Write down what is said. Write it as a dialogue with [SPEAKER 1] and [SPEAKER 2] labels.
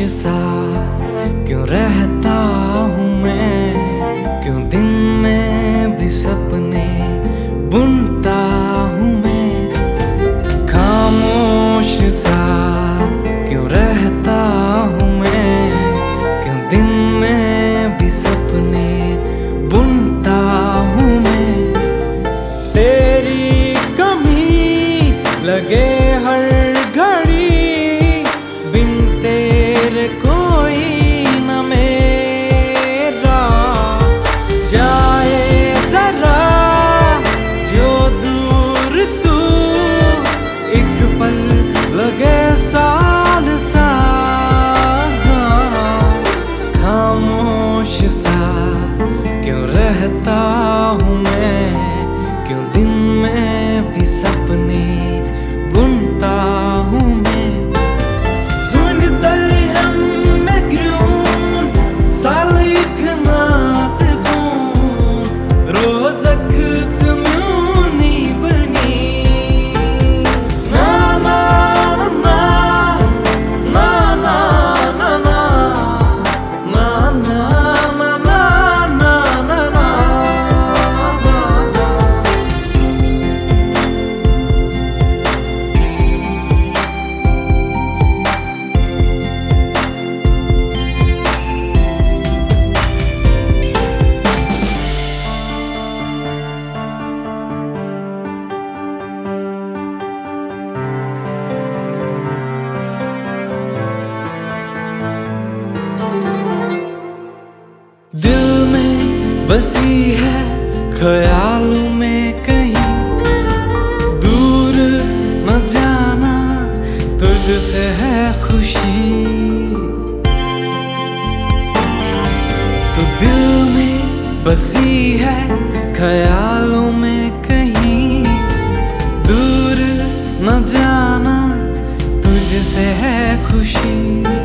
[SPEAKER 1] सा क्यों रहता हूँ मैं, क्यों दिन में भी सपने बुनता हूँ मैं। खामोश सा क्यों रहता हूँ मैं, क्यों दिन में भी सपने बुनता हूँ मैं। तेरी कमी लगे हर घड़ी, बिन तेरे कोई न मेरा। जाए जरा जो दूर तू, एक पल लगे साल सा। खामोश सा क्यों रहता हूँ मैं, क्यों दिन में भी सपने बुनता हूँ मैं। सुन चली हम मैं क्यों सालिक नाच सुन, रोजक जम्यूनी बनी। ना ना ना ना ना ना ना ना ना ना ना ना ना। दिल में बसी है ख्यालों में कहीं, दूर न जाना तुझसे है खुशी। तो दिल में बसी है ख्यालों में कहीं, दूर न जाना तुझसे है खुशी।